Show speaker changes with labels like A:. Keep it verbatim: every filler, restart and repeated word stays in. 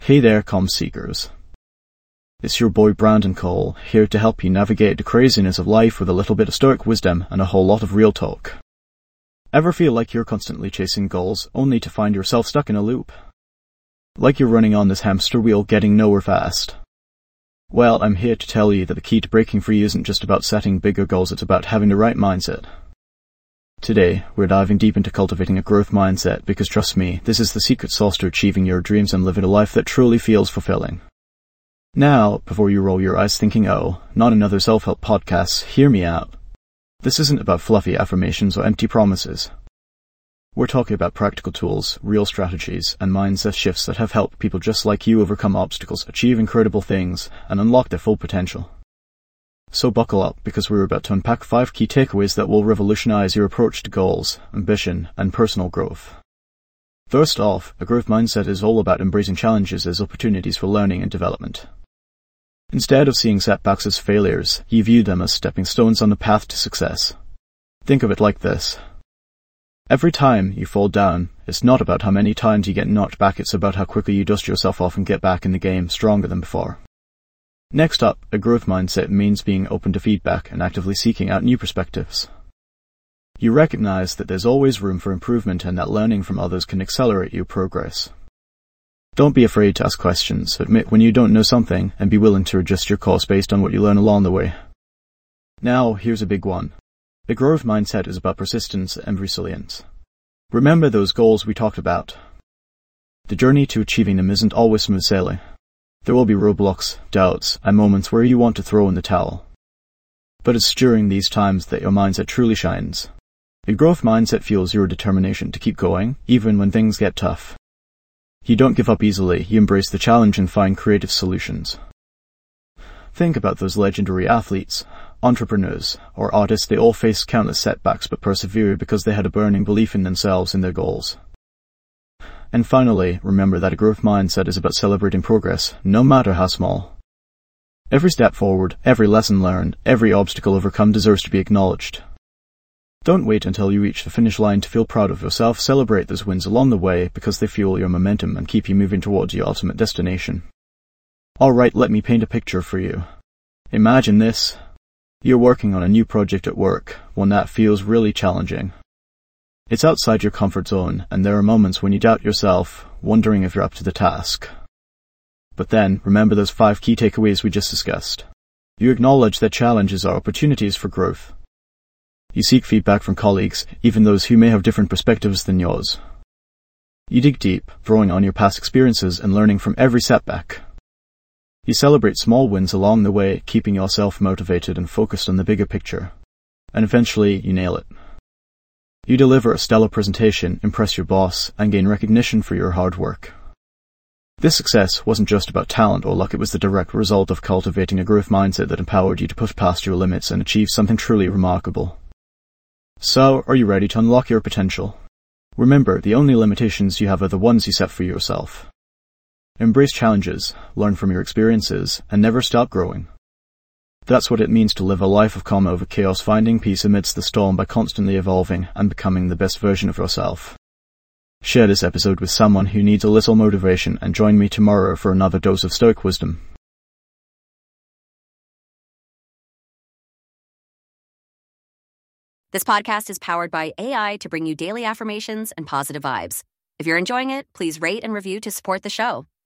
A: Hey there, calm seekers. It's your boy Brandon Cole, here to help you navigate the craziness of life with a little bit of stoic wisdom and a whole lot of real talk. Ever feel like you're constantly chasing goals, only to find yourself stuck in a loop? Like you're running on this hamster wheel, getting nowhere fast? Well, I'm here to tell you that the key to breaking free isn't just about setting bigger goals, it's about having the right mindset. Today, we're diving deep into cultivating a growth mindset because, trust me, this is the secret sauce to achieving your dreams and living a life that truly feels fulfilling. Now, before you roll your eyes thinking, oh, not another self-help podcast, hear me out. This isn't about fluffy affirmations or empty promises. We're talking about practical tools, real strategies, and mindset shifts that have helped people just like you overcome obstacles, achieve incredible things, and unlock their full potential. So buckle up, because we're about to unpack five key takeaways that will revolutionize your approach to goals, ambition, and personal growth. First off, a growth mindset is all about embracing challenges as opportunities for learning and development. Instead of seeing setbacks as failures, you view them as stepping stones on the path to success. Think of it like this. Every time you fall down, it's not about how many times you get knocked back, it's about how quickly you dust yourself off and get back in the game stronger than before. Next up, a growth mindset means being open to feedback and actively seeking out new perspectives. You recognize that there's always room for improvement and that learning from others can accelerate your progress. Don't be afraid to ask questions, admit when you don't know something, and be willing to adjust your course based on what you learn along the way. Now, here's a big one. The growth mindset is about persistence and resilience. Remember those goals we talked about. The journey to achieving them isn't always smooth sailing. There will be roadblocks, doubts, and moments where you want to throw in the towel. But it's during these times that your mindset truly shines. A growth mindset fuels your determination to keep going, even when things get tough. You don't give up easily, you embrace the challenge and find creative solutions. Think about those legendary athletes, entrepreneurs, or artists. They all faced countless setbacks but persevered because they had a burning belief in themselves and their goals. And finally, remember that a growth mindset is about celebrating progress, no matter how small. Every step forward, every lesson learned, every obstacle overcome deserves to be acknowledged. Don't wait until you reach the finish line to feel proud of yourself. Celebrate those wins along the way because they fuel your momentum and keep you moving towards your ultimate destination. Alright, let me paint a picture for you. Imagine this. You're working on a new project at work, one that feels really challenging. It's outside your comfort zone, and there are moments when you doubt yourself, wondering if you're up to the task. But then, remember those five key takeaways we just discussed. You acknowledge that challenges are opportunities for growth. You seek feedback from colleagues, even those who may have different perspectives than yours. You dig deep, drawing on your past experiences and learning from every setback. You celebrate small wins along the way, keeping yourself motivated and focused on the bigger picture. And eventually, you nail it. You deliver a stellar presentation, impress your boss, and gain recognition for your hard work. This success wasn't just about talent or luck, it was the direct result of cultivating a growth mindset that empowered you to push past your limits and achieve something truly remarkable. So, are you ready to unlock your potential? Remember, the only limitations you have are the ones you set for yourself. Embrace challenges, learn from your experiences, and never stop growing. That's what it means to live a life of calm over chaos, finding peace amidst the storm by constantly evolving and becoming the best version of yourself. Share this episode with someone who needs a little motivation and join me tomorrow for another dose of stoic wisdom.
B: This podcast is powered by A I to bring you daily affirmations and positive vibes. If you're enjoying it, please rate and review to support the show.